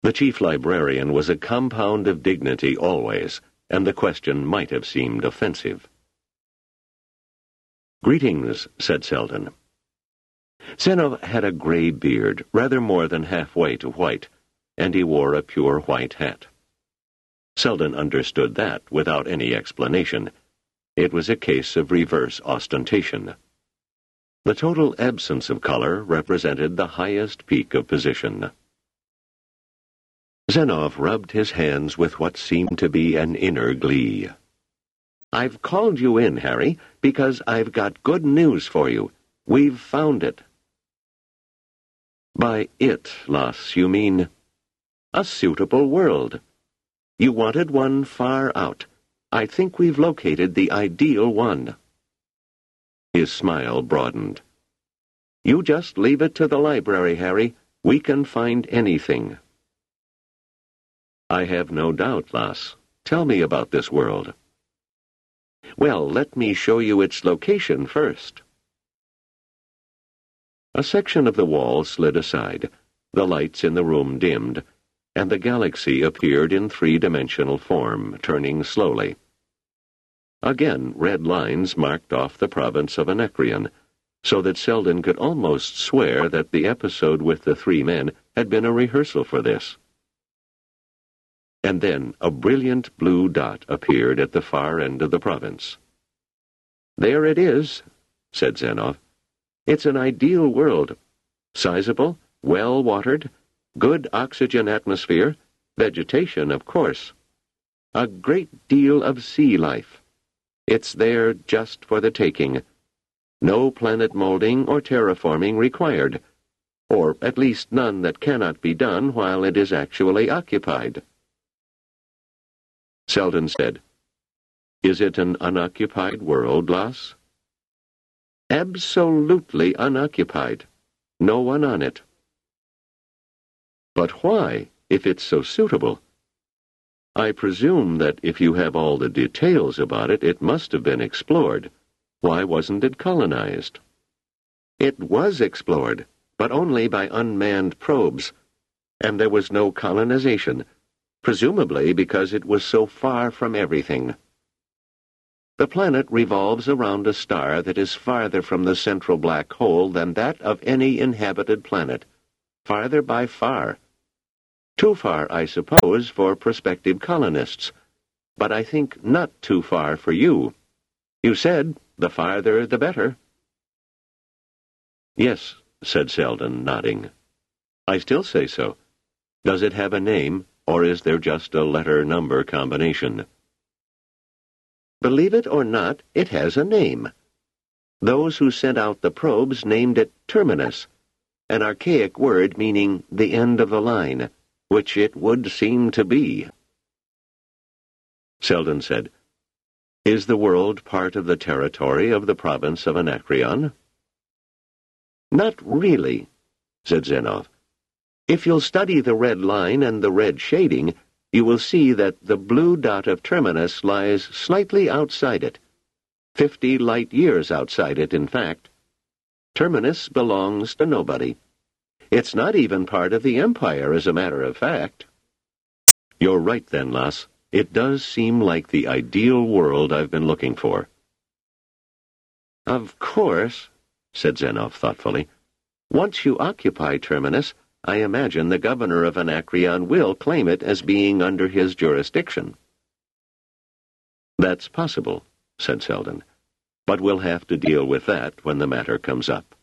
The chief librarian was a compound of dignity always, and the question might have seemed offensive. "Greetings," said Selden. Zenov had a gray beard, rather more than halfway to white, and he wore a pure white hat. Selden understood that without any explanation. It was a case of reverse ostentation. The total absence of color represented the highest peak of position. Zenov rubbed his hands with what seemed to be an inner glee. "I've called you in, Harry, because I've got good news for you. We've found it." "By it, Lass, you mean a suitable world. You wanted one far out. I think we've located the ideal one." His smile broadened. "You just leave it to the library, Harry. We can find anything." "I have no doubt, Lass. Tell me about this world." "Well, let me show you its location first." A section of the wall slid aside, the lights in the room dimmed, and the galaxy appeared in three-dimensional form, turning slowly. Again, red lines marked off the province of Anacreon, so that Selden could almost swear that the episode with the three men had been a rehearsal for this. And then a brilliant blue dot appeared at the far end of the province. "There it is," said Zenov. "It's an ideal world. Sizable, well-watered, good oxygen atmosphere, vegetation, of course. A great deal of sea life. It's there just for the taking. No planet molding or terraforming required, or at least none that cannot be done while it is actually occupied." Selden said, "Is it an unoccupied world, Lass?" "Absolutely unoccupied. No one on it." "But why, if it's so suitable? I presume that if you have all the details about it, it must have been explored. Why wasn't it colonized?" "It was explored, but only by unmanned probes, and there was no colonization, presumably because it was so far from everything. The planet revolves around a star that is farther from the central black hole than that of any inhabited planet, farther by far. Too far, I suppose, for prospective colonists, but I think not too far for you. You said, the farther the better." "Yes," said Selden, nodding. "I still say so. Does it have a name, or is there just a letter-number combination?" "Believe it or not, it has a name. Those who sent out the probes named it Terminus, an archaic word meaning the end of the line, which it would seem to be." Selden said, "Is the world part of the territory of the province of Anacreon?" "Not really," said Zenov. "If you'll study the red line and the red shading, you will see that the blue dot of Terminus lies slightly outside it. 50 light-years outside it, in fact. Terminus belongs to nobody. It's not even part of the Empire, as a matter of fact." "You're right, then, Lass. It does seem like the ideal world I've been looking for." "Of course," said Zenov thoughtfully. "Once you occupy Terminus, I imagine the governor of Anacreon will claim it as being under his jurisdiction." "That's possible," said Selden, "but we'll have to deal with that when the matter comes up."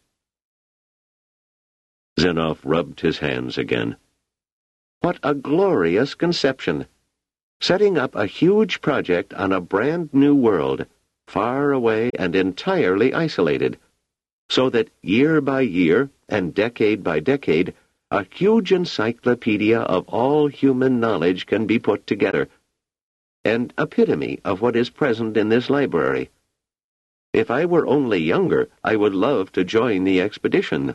Zenov rubbed his hands again. "What a glorious conception! Setting up a huge project on a brand-new world, far away and entirely isolated, so that year by year and decade by decade, a huge encyclopedia of all human knowledge can be put together, an epitome of what is present in this library. If I were only younger, I would love to join the expedition."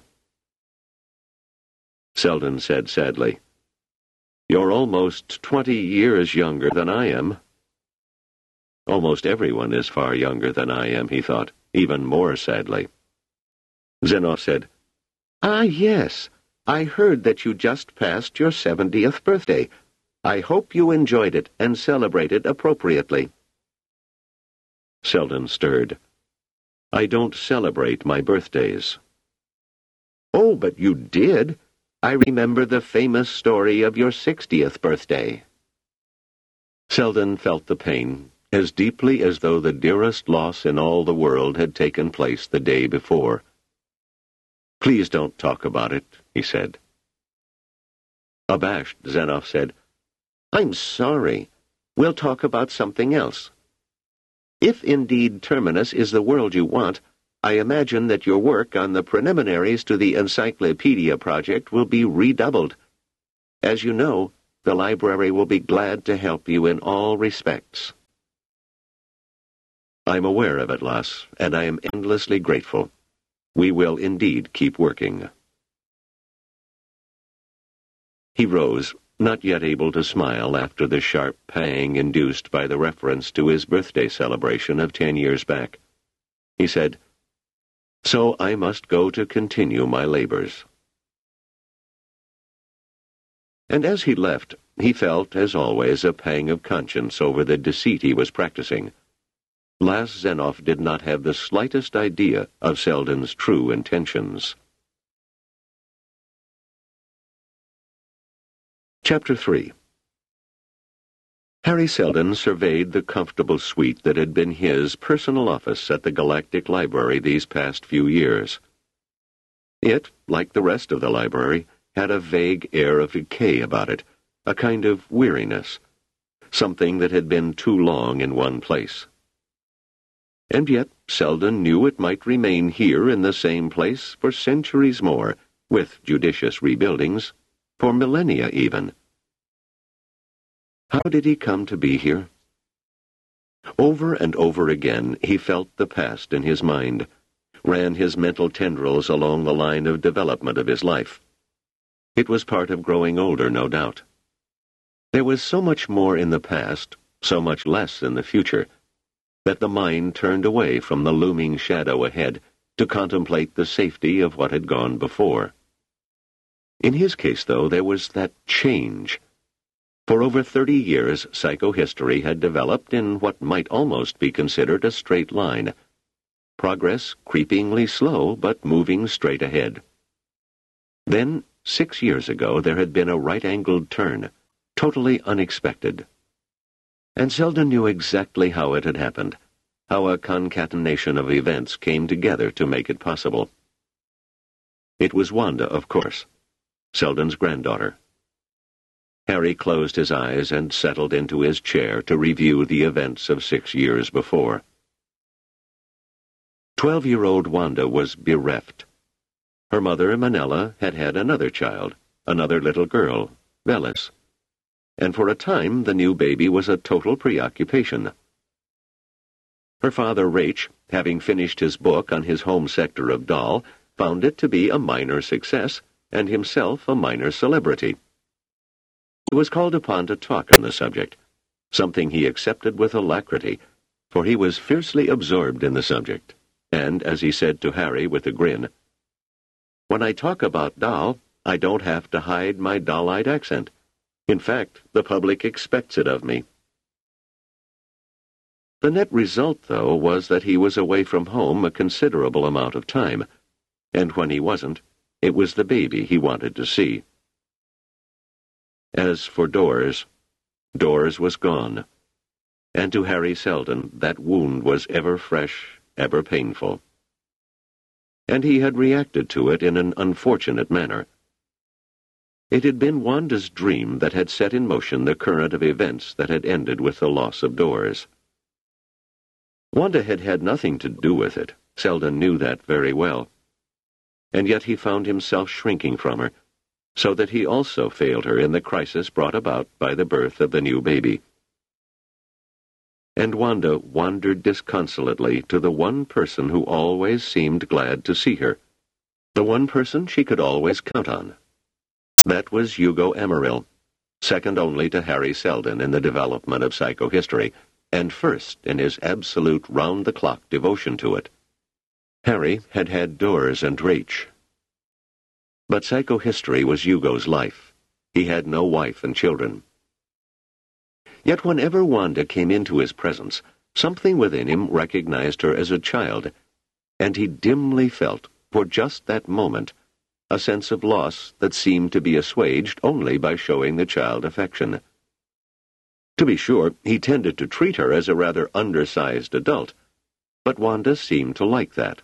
Selden said sadly, "You're almost 20 years younger than I am." Almost everyone is far younger than I am, he thought, even more sadly. Zenov said, "Ah, yes. I heard that you just passed your 70th birthday. I hope you enjoyed it and celebrated appropriately." Selden stirred. "I don't celebrate my birthdays." "Oh, but you did. I remember the famous story of your 60th birthday." Selden felt the pain as deeply as though the dearest loss in all the world had taken place the day before. "Please don't talk about it," he said. Abashed, Zenoff said, "I'm sorry. We'll talk about something else. If indeed Terminus is the world you want, I imagine that your work on the preliminaries to the Encyclopedia project will be redoubled. As you know, the library will be glad to help you in all respects." "I'm aware of it, Lass, and I am endlessly grateful. We will indeed keep working." He rose, not yet able to smile after the sharp pang induced by the reference to his birthday celebration of 10 years back. He said, "So I must go to continue my labors." And as he left, he felt, as always, a pang of conscience over the deceit he was practicing. Lass Zenoff did not have the slightest idea of Selden's true intentions. Chapter 3. Harry Selden surveyed the comfortable suite that had been his personal office at the Galactic Library these past few years. It, like the rest of the library, had a vague air of decay about it, a kind of weariness, something that had been too long in one place. And yet Selden knew it might remain here in the same place for centuries more, with judicious rebuildings, for millennia even. How did he come to be here? Over and over again he felt the past in his mind, ran his mental tendrils along the line of development of his life. It was part of growing older, no doubt. There was so much more in the past, so much less in the future, that the mind turned away from the looming shadow ahead to contemplate the safety of what had gone before. In his case, though, there was that change. For over 30 years, psychohistory had developed in what might almost be considered a straight line, progress creepingly slow but moving straight ahead. Then, 6 years ago, there had been a right-angled turn, totally unexpected. And Selden knew exactly how it had happened, how a concatenation of events came together to make it possible. It was Wanda, of course, Selden's granddaughter. Harry closed his eyes and settled into his chair to review the events of 6 years before. 12-year-old Wanda was bereft. Her mother, Manella, had had another child, another little girl, Velis. And for a time the new baby was a total preoccupation. Her father, Raich, having finished his book on his home sector of Dahl, found it to be a minor success, and himself a minor celebrity. He was called upon to talk on the subject, something he accepted with alacrity, for he was fiercely absorbed in the subject, and, as he said to Harry with a grin, "When I talk about Dahl, I don't have to hide my Dahlite accent. In fact, the public expects it of me." The net result, though, was that he was away from home a considerable amount of time, and when he wasn't, it was the baby he wanted to see. As for Doris was gone, and to Harry Selden that wound was ever fresh, ever painful. And he had reacted to it in an unfortunate manner. It had been Wanda's dream that had set in motion the current of events that had ended with the loss of Doris. Wanda had had nothing to do with it. Selden knew that very well. And yet he found himself shrinking from her, so that he also failed her in the crisis brought about by the birth of the new baby. And Wanda wandered disconsolately to the one person who always seemed glad to see her, the one person she could always count on. That was Hugo Emmeril, second only to Harry Selden in the development of psychohistory, and first in his absolute round-the-clock devotion to it. Harry had had Doris and Raich. But psychohistory was Hugo's life. He had no wife and children. Yet whenever Wanda came into his presence, something within him recognized her as a child, and he dimly felt, for just that moment, a sense of loss that seemed to be assuaged only by showing the child affection. To be sure, he tended to treat her as a rather undersized adult, but Wanda seemed to like that.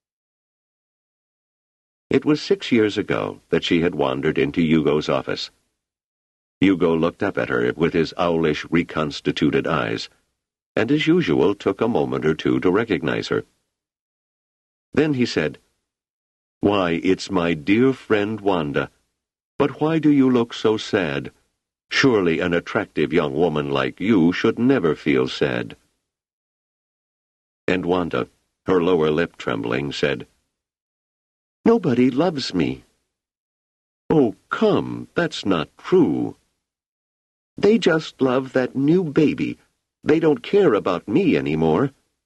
It was 6 years ago that she had wandered into Hugo's office. Hugo looked up at her with his owlish, reconstituted eyes, and as usual took a moment or two to recognize her. Then he said, "Why, it's my dear friend Wanda. But why do you look so sad? Surely an attractive young woman like you should never feel sad." And Wanda, her lower lip trembling, said, "Nobody loves me." "Oh, come, that's not true." "They just love that new baby. They don't care about me anymore."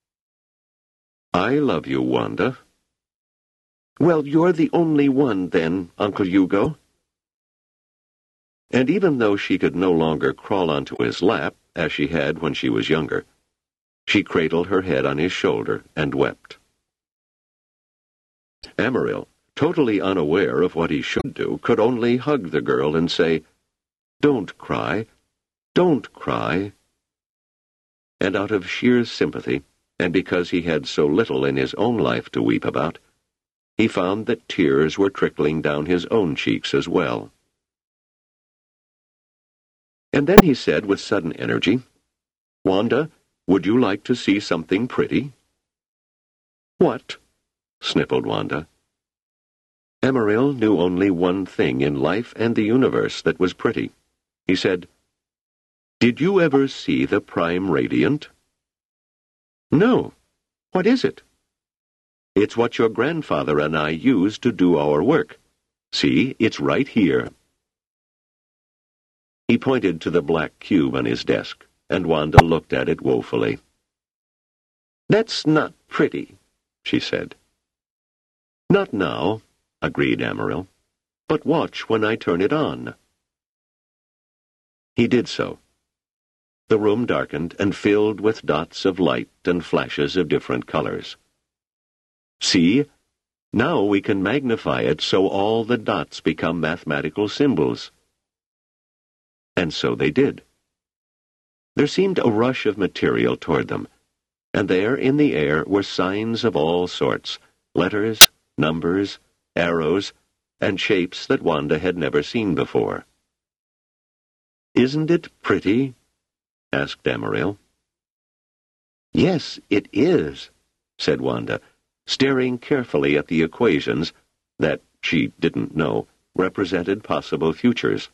"I love you, Wanda." "Well, you're the only one, then, Uncle Hugo." And even though she could no longer crawl onto his lap, as she had when she was younger, she cradled her head on his shoulder and wept. Amaryl, totally unaware of what he should do, could only hug the girl and say, "Don't cry, don't cry." And out of sheer sympathy, and because he had so little in his own life to weep about, he found that tears were trickling down his own cheeks as well. And then he said with sudden energy, "Wanda, would you like to see something pretty?" "What?" snippled Wanda. Amaryl knew only one thing in life and the universe that was pretty. He said, "Did you ever see the prime radiant?" "No. What is it?" "It's what your grandfather and I use to do our work. See, it's right here." He pointed to the black cube on his desk, and Wanda looked at it woefully. "That's not pretty," she said. "Not now," agreed Amaryl. "But watch when I turn it on." He did so. The room darkened and filled with dots of light and flashes of different colors. "See? Now we can magnify it so all the dots become mathematical symbols." And so they did. There seemed a rush of material toward them, and there in the air were signs of all sorts, letters, numbers, arrows, and shapes that Wanda had never seen before. "Isn't it pretty?" asked Amaryl. "Yes, it is," said Wanda, staring carefully at the equations that, she didn't know, represented possible futures.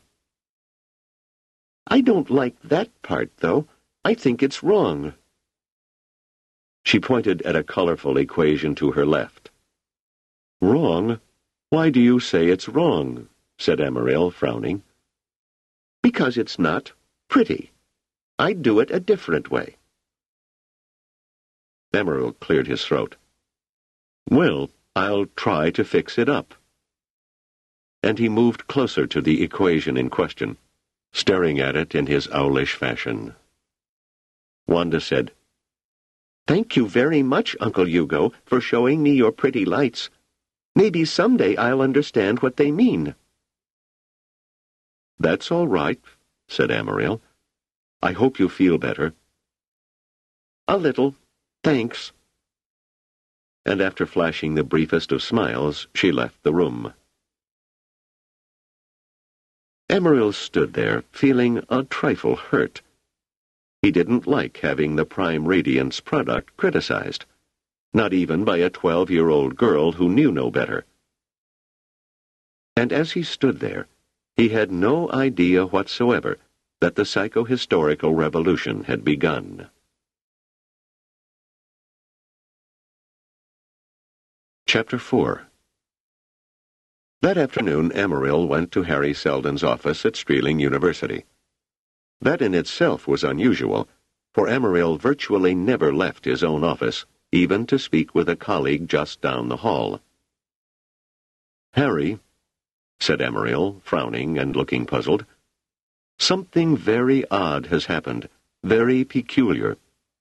"I don't like that part, though. I think it's wrong." She pointed at a colorful equation to her left. "Wrong? Why do you say it's wrong?" said Amaryl, frowning. "Because it's not pretty. I'd do it a different way." Amaryl cleared his throat. "Well, I'll try to fix it up." And he moved closer to the equation in question, staring at it in his owlish fashion. Wanda said, "Thank you very much, Uncle Hugo, for showing me your pretty lights. Maybe someday I'll understand what they mean." "That's all right," said Amaryl. "I hope you feel better." "A little, thanks." And after flashing the briefest of smiles, she left the room. Amaryl stood there, feeling a trifle hurt. He didn't like having the Prime Radiance product criticized, not even by a 12-year-old girl who knew no better. And as he stood there, he had no idea whatsoever that the psychohistorical revolution had begun. Chapter 4. That afternoon, Amaryl went to Harry Seldon's office at Streeling University. That in itself was unusual, for Amaryl virtually never left his own office, even to speak with a colleague just down the hall. "Harry," said Emeril, frowning and looking puzzled. "Something very odd has happened, very peculiar."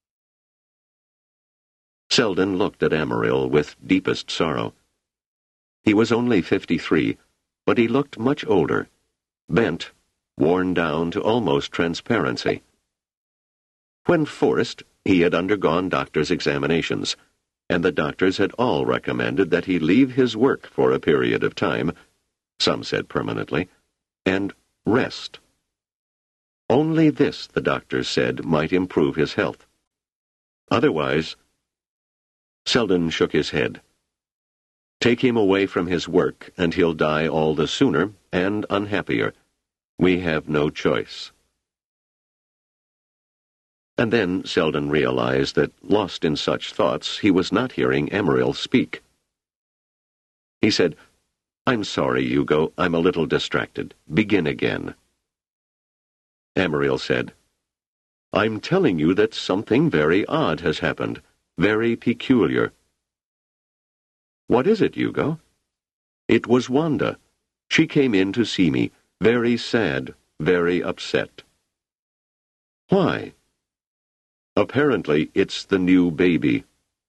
Selden looked at Emeril with deepest sorrow. He was only 53, but he looked much older, bent, worn down to almost transparency. When forced, he had undergone doctor's examinations, and the doctors had all recommended that he leave his work for a period of time, some said permanently, and rest. Only this, the doctors said, might improve his health. Otherwise, Selden shook his head. Take him away from his work, and he'll die all the sooner, and unhappier. We have no choice. And then Selden realized that, lost in such thoughts, he was not hearing Emeril speak. He said, "I'm sorry, Hugo. I'm a little distracted. Begin again." Emeril said, "I'm telling you that something very odd has happened, very peculiar." "What is it, Hugo?" "It was Wanda. She came in to see me, very sad, very upset." "Why?" "Apparently, it's the new baby."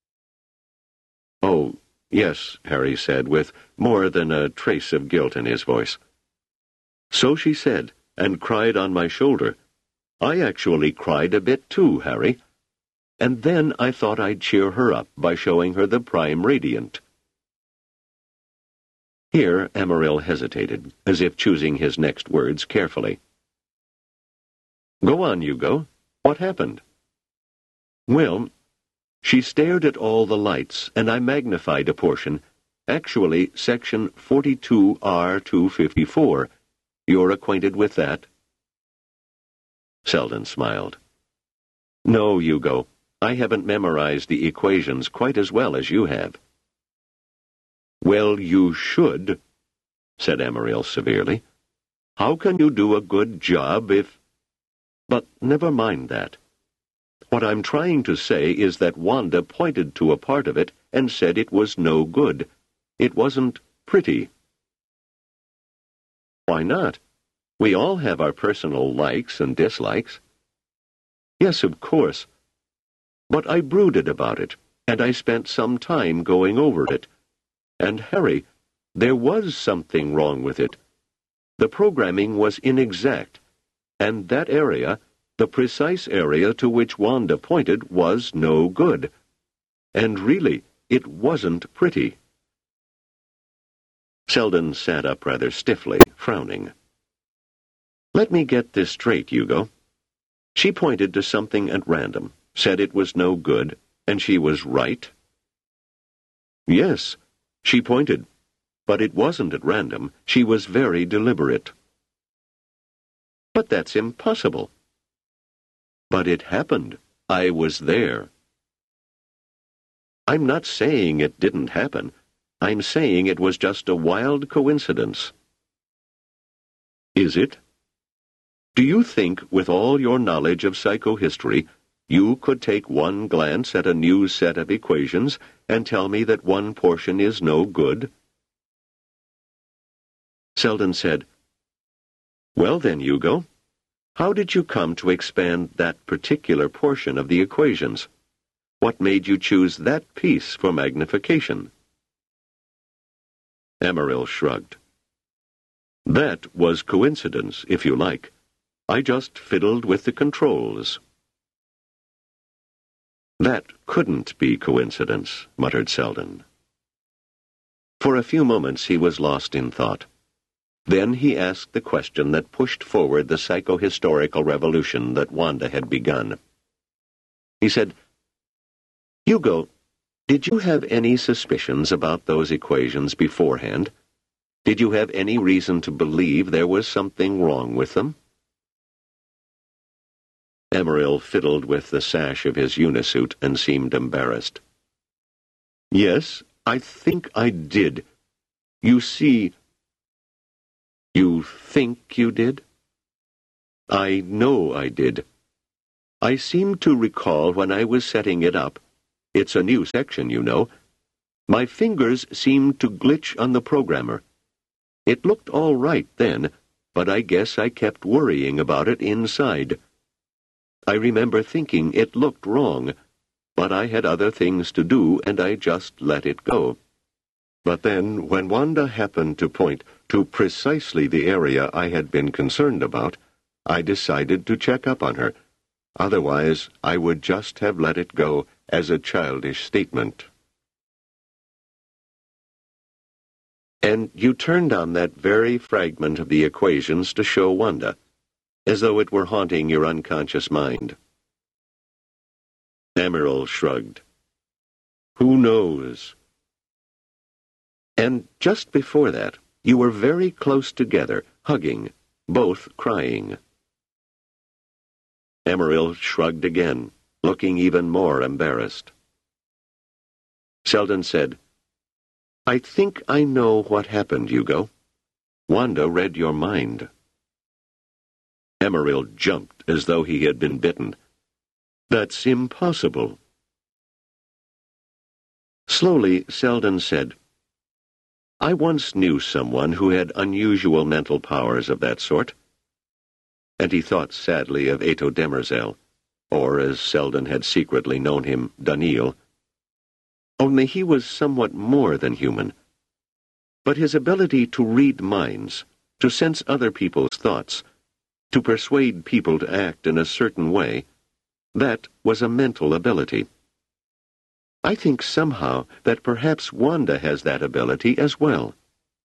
"Oh, yes," Harry said, with more than a trace of guilt in his voice. "So she said, and cried on my shoulder. I actually cried a bit too, Harry. And then I thought I'd cheer her up by showing her the Prime Radiant." Here Emeril hesitated, as if choosing his next words carefully. "Go on, Hugo. What happened?" "Well, she stared at all the lights, and I magnified a portion, actually section 42R254. You're acquainted with that?" Selden smiled. "No, Hugo. I haven't memorized the equations quite as well as you have." "Well, you should," said Emeril severely. "How can you do a good job if—" "But never mind that. What I'm trying to say is that Wanda pointed to a part of it and said it was no good. It wasn't pretty." "Why not? We all have our personal likes and dislikes." "Yes, of course. But I brooded about it, and I spent some time going over it. And, Harry, there was something wrong with it. The programming was inexact, and that area, the precise area to which Wanda pointed, was no good. And really, it wasn't pretty." Selden sat up rather stiffly, frowning. "Let me get this straight, Hugo. She pointed to something at random, said it was no good, and she was right?" "Yes, she pointed, but it wasn't at random. She was very deliberate." "But that's impossible." "But it happened. I was there." "I'm not saying it didn't happen. I'm saying it was just a wild coincidence." "Is it? Do you think, with all your knowledge of psychohistory, you could take one glance at a new set of equations and tell me that one portion is no good?" Selden said, "Well then, Hugo, how did you come to expand that particular portion of the equations? What made you choose that piece for magnification?" Emeril shrugged. "That was coincidence, if you like. I just fiddled with the controls." "That couldn't be coincidence," muttered Selden. For a few moments he was lost in thought. Then he asked the question that pushed forward the psychohistorical revolution that Wanda had begun. He said, "Hugo, did you have any suspicions about those equations beforehand? Did you have any reason to believe there was something wrong with them?" Emeril fiddled with the sash of his unisuit and seemed embarrassed. "Yes, I think I did. You see—" "You think you did?" "I know I did. I seem to recall when I was setting it up— it's a new section, you know— my fingers seemed to glitch on the programmer. It looked all right then, but I guess I kept worrying about it inside. I remember thinking it looked wrong, but I had other things to do, and I just let it go. But then, when Wanda happened to point to precisely the area I had been concerned about, I decided to check up on her. Otherwise, I would just have let it go as a childish statement. And you turned on that very fragment of the equations to show Wanda, as though it were haunting your unconscious mind. Emerald shrugged. Who knows? And just before that, you were very close together, hugging, both crying. Emerald shrugged again, looking even more embarrassed. Selden said, I think I know what happened, Hugo. Wanda read your mind. Emerald jumped as though he had been bitten. That's impossible. Slowly, Selden said, I once knew someone who had unusual mental powers of that sort. And he thought sadly of Ato Demerzel, or, as Selden had secretly known him, Daniil. Only he was somewhat more than human. But his ability to read minds, to sense other people's thoughts, to persuade people to act in a certain way, that was a mental ability. I think somehow that perhaps Wanda has that ability as well.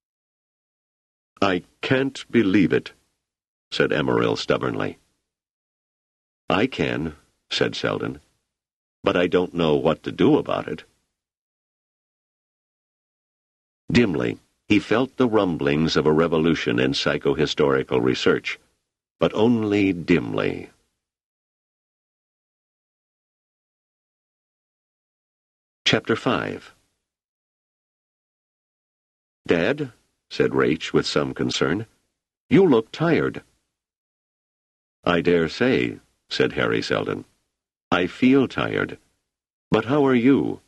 I can't believe it, said Emerald stubbornly. I can, said Selden, but I don't know what to do about it. Dimly, he felt the rumblings of a revolution in psychohistorical research, but only dimly. Chapter 5. Dad, said Rach with some concern, you look tired. I dare say, said Harry Selden. I feel tired. But how are you?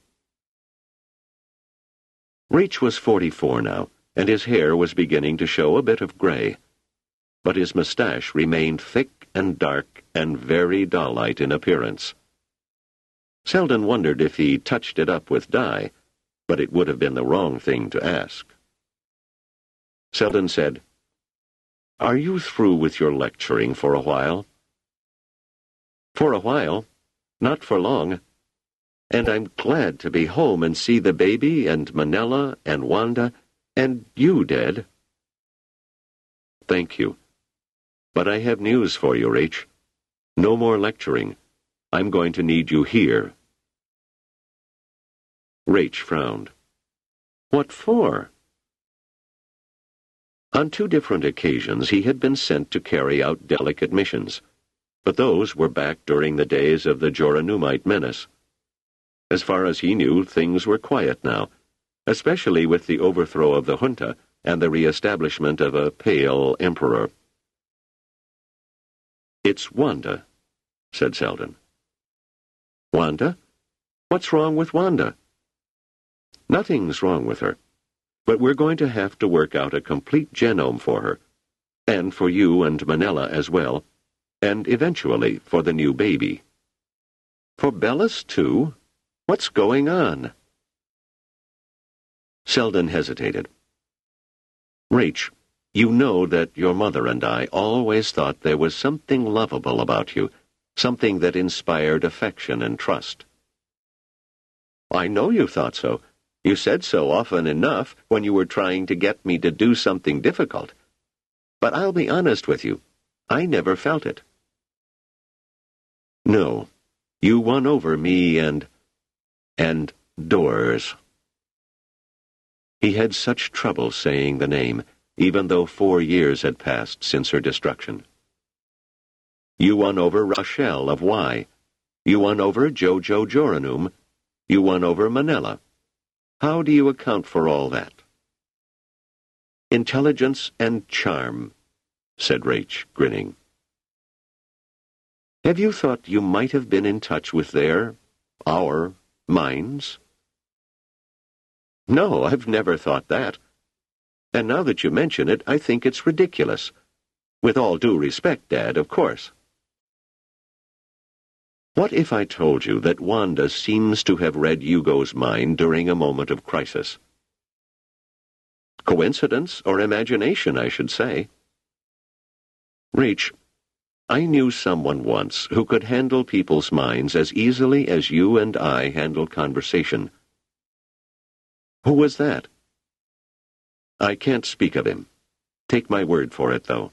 Rach was 44 now, and his hair was beginning to show a bit of gray. But his mustache remained thick and dark and very doll-like in appearance. Selden wondered if he touched it up with dye, but it would have been the wrong thing to ask. Selden said, Are you through with your lecturing for a while? For a while. Not for long. And I'm glad to be home and see the baby and Manella and Wanda and you, Dad. Thank you. But I have news for you, Rach. No more lecturing. I'm going to need you here. Rach frowned. What for? On 2 different occasions he had been sent to carry out delicate missions, but those were back during the days of the Joranumite menace. As far as he knew, things were quiet now, especially with the overthrow of the junta and the re-establishment of a pale emperor. It's Wanda, said Selden. Wanda? What's wrong with Wanda? Nothing's wrong with her, but we're going to have to work out a complete genome for her, and for you and Manella as well, and eventually for the new baby. For Bellis, too? What's going on? Selden hesitated. Rach, you know that your mother and I always thought there was something lovable about you, something that inspired affection and trust. I know you thought so. You said so often enough when you were trying to get me to do something difficult. But I'll be honest with you, I never felt it. No, you won over me and Doors. He had such trouble saying the name, even though 4 years had passed since her destruction. You won over Rochelle of Y. You won over Jojo Joranum. You won over Manella. How do you account for all that? Intelligence and charm, said Rach, grinning. Have you thought you might have been in touch with our minds? No, I've never thought that. And now that you mention it, I think it's ridiculous. With all due respect, Dad, of course. What if I told you that Wanda seems to have read Hugo's mind during a moment of crisis? Coincidence or imagination, I should say. Rach, I knew someone once who could handle people's minds as easily as you and I handle conversation. Who was that? I can't speak of him. Take my word for it, though.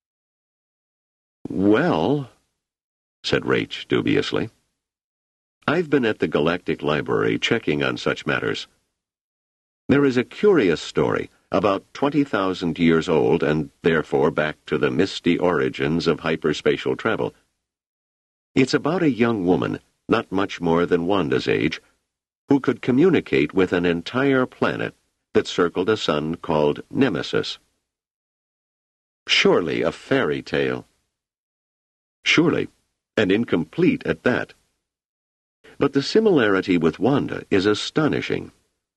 Well, said Rach dubiously, I've been at the Galactic Library checking on such matters. There is a curious story, about 20,000 years old and therefore back to the misty origins of hyperspatial travel. It's about a young woman, not much more than Wanda's age, who could communicate with an entire planet that circled a sun called Nemesis. Surely a fairy tale. Surely, and incomplete at that. But the similarity with Wanda is astonishing.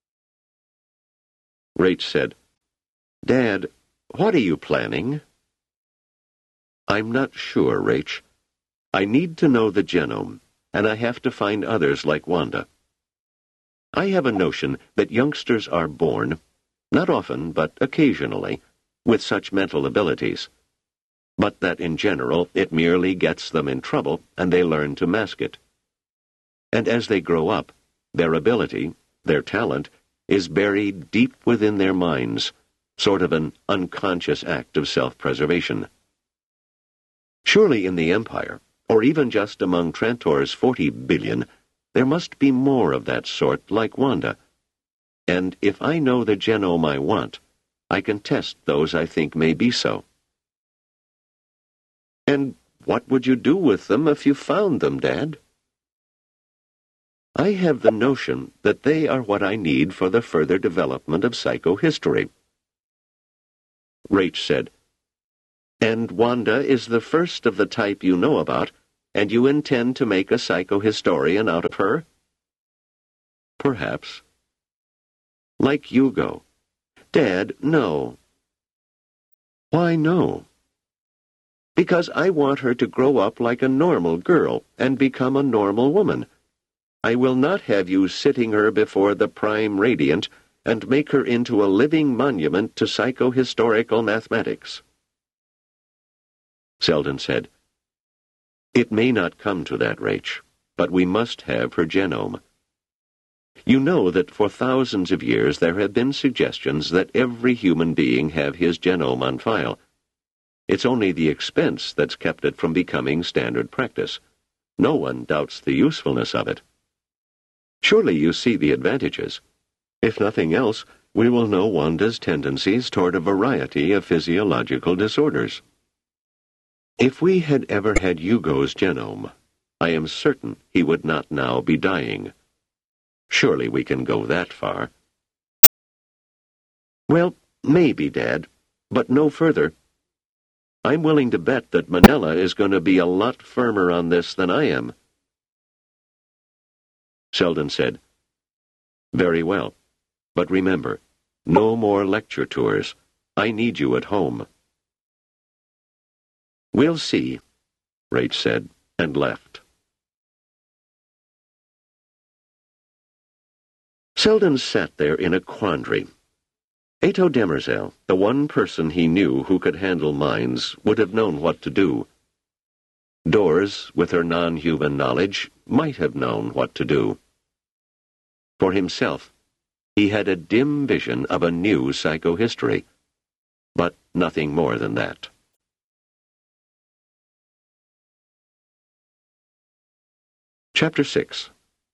Rach said, Dad, what are you planning? I'm not sure, Rach. I need to know the genome, and I have to find others like Wanda. I have a notion that youngsters are born, not often, but occasionally, with such mental abilities, but that in general it merely gets them in trouble and they learn to mask it. And as they grow up, their ability, their talent, is buried deep within their minds, sort of an unconscious act of self-preservation. Surely in the Empire, or even just among Trantor's 40 billion, there must be more of that sort like Wanda. And if I know the genome I want, I can test those I think may be so. And what would you do with them if you found them, Dad? I have the notion that they are what I need for the further development of psychohistory. Rach said, And Wanda is the first of the type you know about, and you intend to make a psychohistorian out of her? Perhaps. Like Hugo. Dad, no. Why no? Because I want her to grow up like a normal girl and become a normal woman. I will not have you sitting her before the prime radiant and make her into a living monument to psychohistorical mathematics. Selden said, It may not come to that, Rach, but we must have her genome. You know that for thousands of years there have been suggestions that every human being have his genome on file. It's only the expense that's kept it from becoming standard practice. No one doubts the usefulness of it. Surely you see the advantages. If nothing else, we will know Wanda's tendencies toward a variety of physiological disorders. If we had ever had Hugo's genome, I am certain he would not now be dying. Surely we can go that far. Well, maybe, Dad, but no further. I'm willing to bet that Manila is going to be a lot firmer on this than I am. Selden said, Very well, but remember, no more lecture tours. I need you at home. We'll see, Rach said, and left. Selden sat there in a quandary. Ato Demerzel, the one person he knew who could handle minds, would have known what to do. Doris, with her non-human knowledge, might have known what to do. For himself, he had a dim vision of a new psychohistory, but nothing more than that. Chapter 6.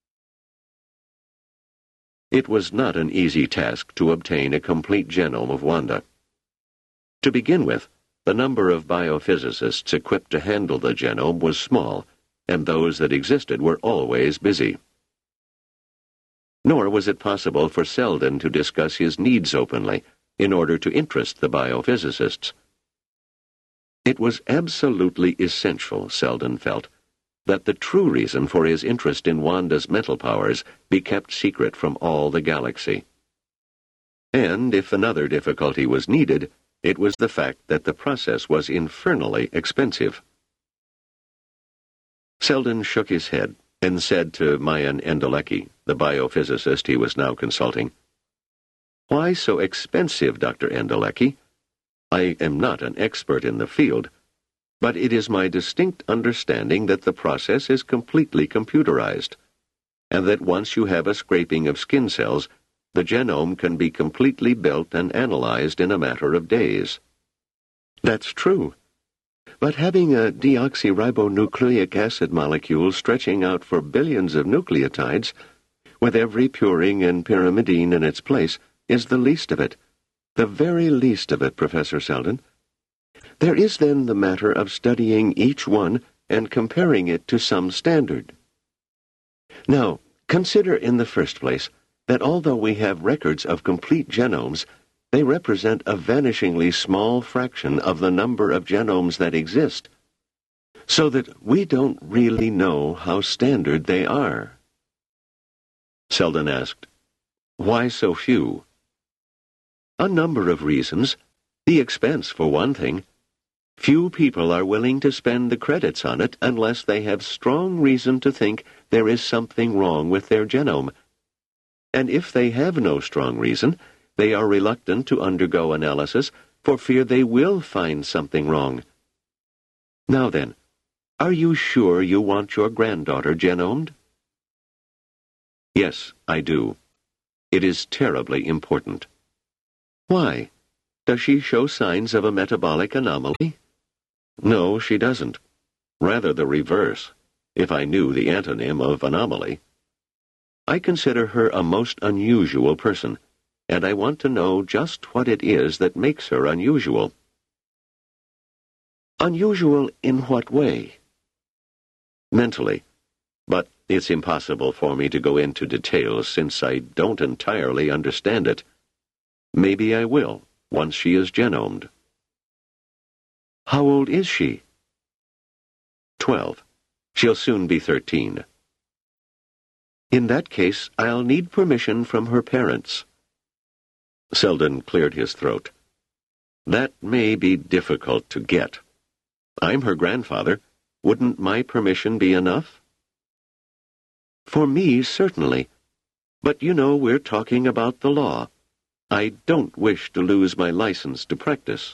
It was not an easy task to obtain a complete genome of Wanda. To begin with, the number of biophysicists equipped to handle the genome was small, and those that existed were always busy. Nor was it possible for Selden to discuss his needs openly in order to interest the biophysicists. It was absolutely essential, Selden felt, that the true reason for his interest in Wanda's mental powers be kept secret from all the galaxy. And if another difficulty was needed, it was the fact that the process was infernally expensive. Selden shook his head and said to Mayan Endelecki, the biophysicist he was now consulting, "Why so expensive, Dr. Endelecki? I am not an expert in the field, but it is my distinct understanding that the process is completely computerized, and that once you have a scraping of skin cells, the genome can be completely built and analyzed in a matter of days." "That's true. But having a deoxyribonucleic acid molecule stretching out for billions of nucleotides, with every purine and pyrimidine in its place, is the least of it. The very least of it, Professor Selden. There is then the matter of studying each one and comparing it to some standard. Now, consider in the first place that although we have records of complete genomes, they represent a vanishingly small fraction of the number of genomes that exist, so that we don't really know how standard they are." Selden asked, "Why so few?" "A number of reasons. The expense, for one thing. Few people are willing to spend the credits on it unless they have strong reason to think there is something wrong with their genome. And if they have no strong reason, they are reluctant to undergo analysis for fear they will find something wrong. Now then, are you sure you want your granddaughter genomed?" "Yes, I do. It is terribly important." "Why? Does she show signs of a metabolic anomaly?" "No, she doesn't. Rather the reverse, if I knew the antonym of anomaly. I consider her a most unusual person, and I want to know just what it is that makes her unusual." "Unusual in what way?" "Mentally. But it's impossible for me to go into details since I don't entirely understand it. Maybe I will, once she is genomed." "How old is she?" 12. She'll soon be 13. "In that case, I'll need permission from her parents." Selden cleared his throat. "That may be difficult to get. I'm her grandfather. Wouldn't my permission be enough?" "For me, certainly. But you know we're talking about the law. I don't wish to lose my license to practice."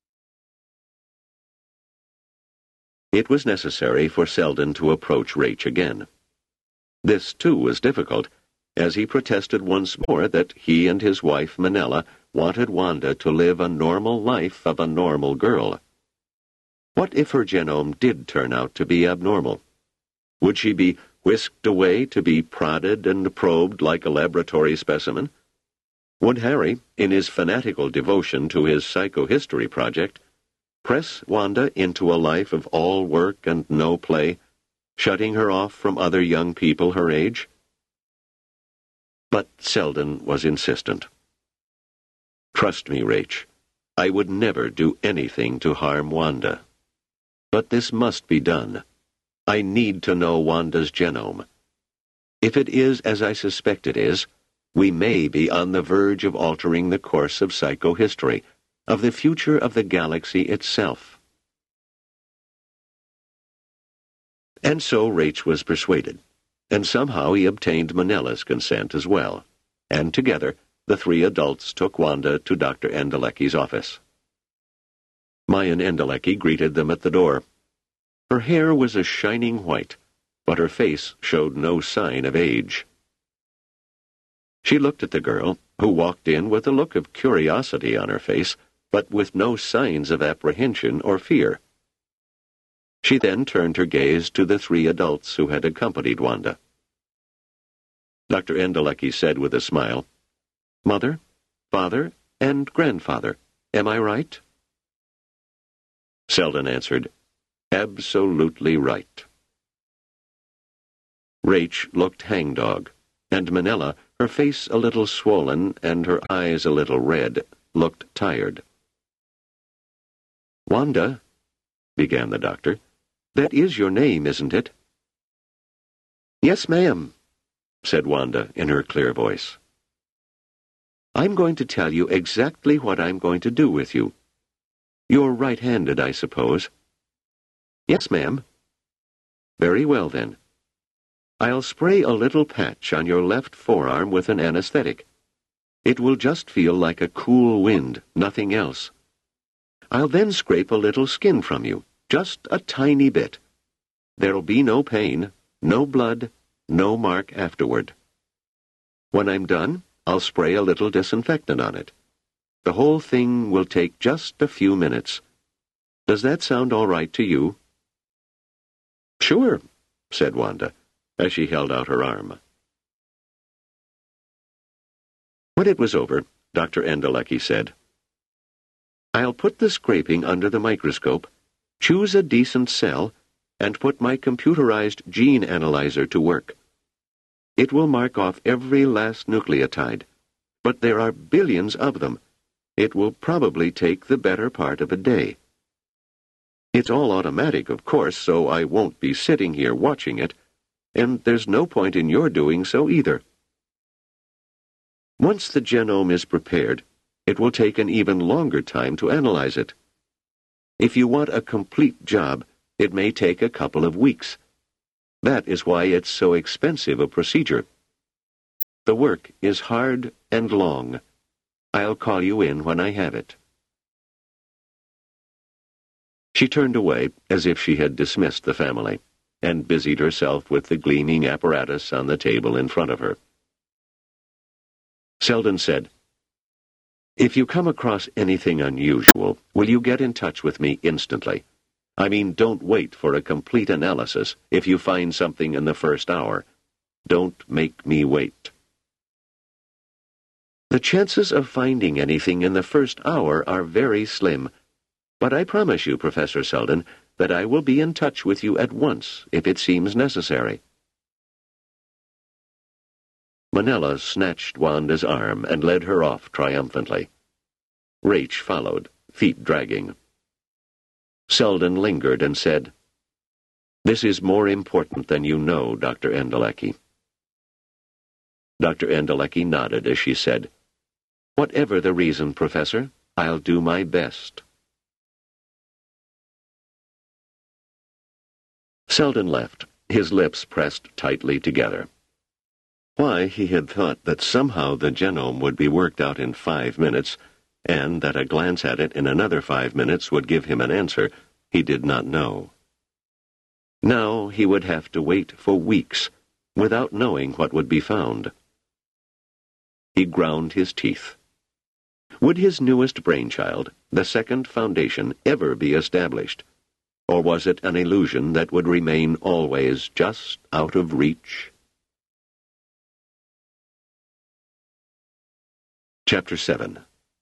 It was necessary for Selden to approach Raich again. This, too, was difficult, as he protested once more that he and his wife, Manella, wanted Wanda to live a normal life of a normal girl. What if her genome did turn out to be abnormal? Would she be whisked away to be prodded and probed like a laboratory specimen? Would Harry, in his fanatical devotion to his psychohistory project, press Wanda into a life of all work and no play, shutting her off from other young people her age? But Selden was insistent. "Trust me, Raich, I would never do anything to harm Wanda. But this must be done. I need to know Wanda's genome. If it is as I suspect it is, we may be on the verge of altering the course of psychohistory, of the future of the galaxy itself." And so Raich was persuaded, and somehow he obtained Manella's consent as well, and together the three adults took Wanda to Dr. Endelecki's office. Mayan Endelecki greeted them at the door. Her hair was a shining white, but her face showed no sign of age. She looked at the girl, who walked in with a look of curiosity on her face, but with no signs of apprehension or fear. She then turned her gaze to the three adults who had accompanied Wanda. Dr. Endelecki said with a smile, "Mother, father, and grandfather, am I right?" Selden answered, "Absolutely right." Raich looked hangdog, and Manella, her face a little swollen and her eyes a little red, looked tired. "Wanda," began the doctor, "that is your name, isn't it?" "Yes, ma'am," said Wanda in her clear voice. I'm going to tell you exactly what I'm going to do with you. You're right-handed, I suppose. Yes, ma'am. Very well, then. I'll spray a little patch on your left forearm with an anesthetic. It will just feel like a cool wind, nothing else. I'll then scrape a little skin from you, just a tiny bit. There'll be no pain, no blood, no mark afterward. When I'm done, I'll spray a little disinfectant on it. The whole thing will take just a few minutes. Does that sound all right to you? Sure, said Wanda, as she held out her arm. When it was over, Dr. Endelecki said, I'll put the scraping under the microscope, choose a decent cell, and put my computerized gene analyzer to work. It will mark off every last nucleotide, but there are billions of them. It will probably take the better part of a day. It's all automatic, of course, so I won't be sitting here watching it, and there's no point in your doing so either. Once the genome is prepared, it will take an even longer time to analyze it. If you want a complete job, it may take a couple of weeks. That is why it's so expensive a procedure. The work is hard and long. I'll call you in when I have it. She turned away as if she had dismissed the family, and busied herself with the gleaming apparatus on the table in front of her. Selden said, If you come across anything unusual, will you get in touch with me instantly? I mean, don't wait for a complete analysis if you find something in the first hour. Don't make me wait. The chances of finding anything in the first hour are very slim, but I promise you, Professor Selden, that I will be in touch with you at once if it seems necessary. Manella snatched Wanda's arm and led her off triumphantly. Rache followed, feet dragging. Selden lingered and said, This is more important than you know, Dr. Endelecki. Dr. Endelecki nodded as she said, Whatever the reason, Professor, I'll do my best. Selden left, his lips pressed tightly together. Why he had thought that somehow the genome would be worked out in 5 minutes, and that a glance at it in another 5 minutes would give him an answer, he did not know. Now he would have to wait for weeks, without knowing what would be found. He ground his teeth. Would his newest brainchild, the Second Foundation, ever be established? Or was it an illusion that would remain always just out of reach? Chapter 7.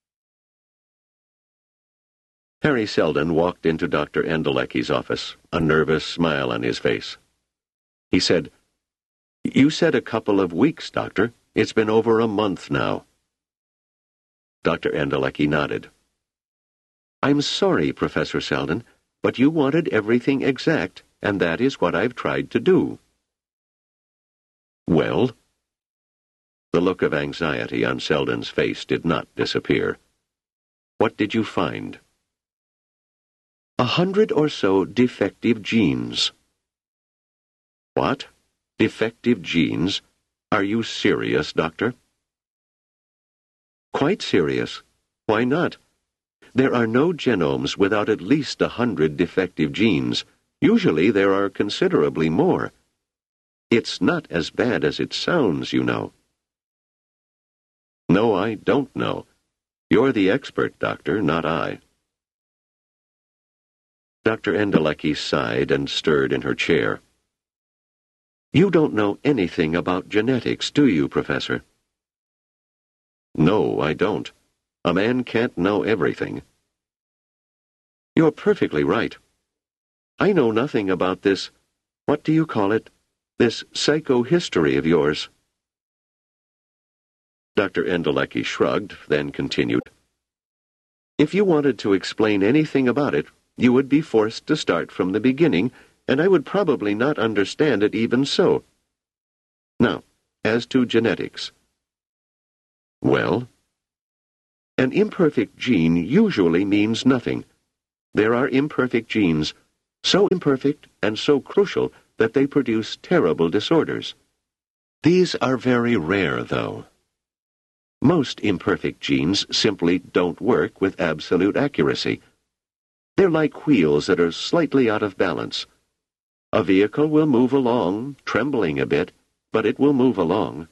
Harry Selden walked into Dr. Endelecki's office, a nervous smile on his face. He said, You said a couple of weeks, Doctor. It's been over a month now. Dr. Endelecki nodded. I'm sorry, Professor Selden, but you wanted everything exact, and that is what I've tried to do. Well? The look of anxiety on Selden's face did not disappear. What did you find? 100 or so defective genes. What? Defective genes? Are you serious, Doctor? Quite serious. Why not? There are no genomes without at least 100 defective genes. Usually there are considerably more. It's not as bad as it sounds, you know. No, I don't know. You're the expert, Doctor, not I. Dr. Endelecki sighed and stirred in her chair. You don't know anything about genetics, do you, Professor? No, I don't. A man can't know everything. You're perfectly right. I know nothing about this, what do you call it, this psychohistory of yours. Dr. Endelecki shrugged, then continued. If you wanted to explain anything about it, you would be forced to start from the beginning, and I would probably not understand it even so. Now, as to genetics. Well? An imperfect gene usually means nothing. There are imperfect genes, so imperfect and so crucial that they produce terrible disorders. These are very rare, though. Most imperfect genes simply don't work with absolute accuracy. They're like wheels that are slightly out of balance. A vehicle will move along, trembling a bit, but it will move along.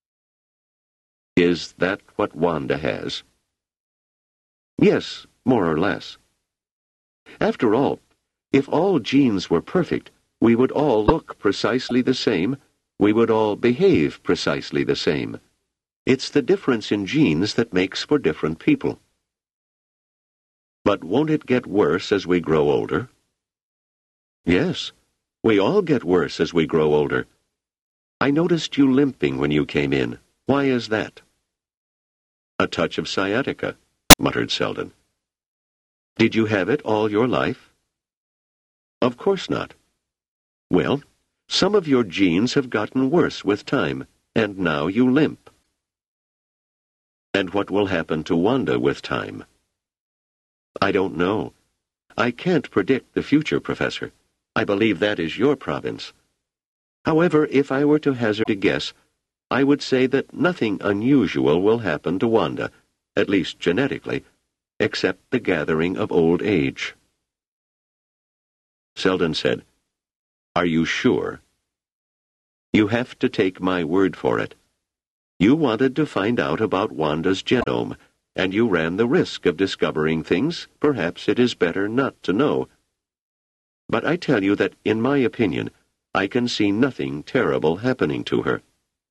Is that what Wanda has? Yes, more or less. After all, if all genes were perfect, we would all look precisely the same, we would all behave precisely the same. It's the difference in genes that makes for different people. But won't it get worse as we grow older? Yes, we all get worse as we grow older. I noticed you limping when you came in. Why is that? A touch of sciatica, muttered Selden. Did you have it all your life? Of course not. Well, some of your genes have gotten worse with time, and now you limp. And what will happen to Wanda with time? I don't know. I can't predict the future, Professor. I believe that is your province. However, if I were to hazard a guess, I would say that nothing unusual will happen to Wanda, at least genetically, except the gathering of old age. Selden said, Are you sure? You have to take my word for it. You wanted to find out about Wanda's genome, and you ran the risk of discovering things perhaps it is better not to know. But I tell you that, in my opinion, I can see nothing terrible happening to her.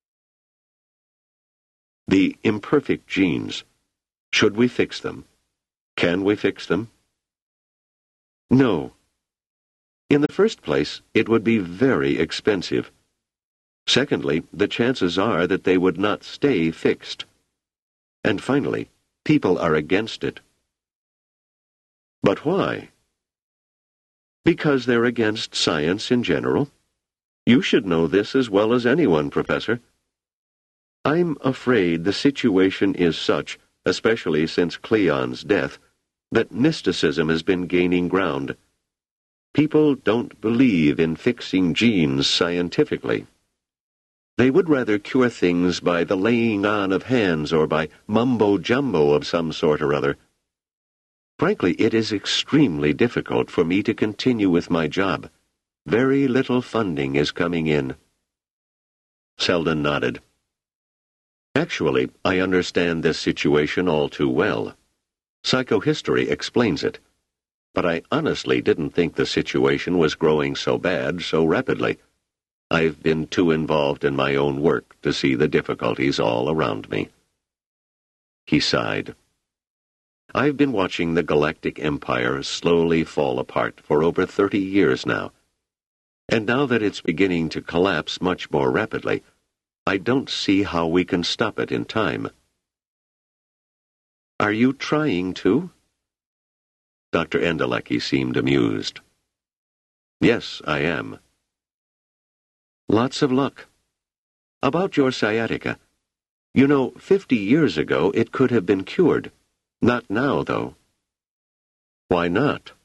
The imperfect genes. Should we fix them? Can we fix them? No. In the first place, it would be very expensive. Secondly, the chances are that they would not stay fixed. And finally, people are against it. But why? Because they're against science in general. You should know this as well as anyone, Professor. I'm afraid the situation is such, especially since Cleon's death, that mysticism has been gaining ground. People don't believe in fixing genes scientifically. They would rather cure things by the laying on of hands or by mumbo-jumbo of some sort or other. Frankly, it is extremely difficult for me to continue with my job. Very little funding is coming in. Selden nodded. Actually, I understand this situation all too well. Psychohistory explains it. But I honestly didn't think the situation was growing so bad so rapidly. I've been too involved in my own work to see the difficulties all around me. He sighed. I've been watching the Galactic Empire slowly fall apart for over 30 years now. And now that it's beginning to collapse much more rapidly, I don't see how we can stop it in time. Are you trying to? Dr. Endelecki seemed amused. Yes, I am. Lots of luck. About your sciatica. You know, 50 years ago it could have been cured. Not now, though. Why not?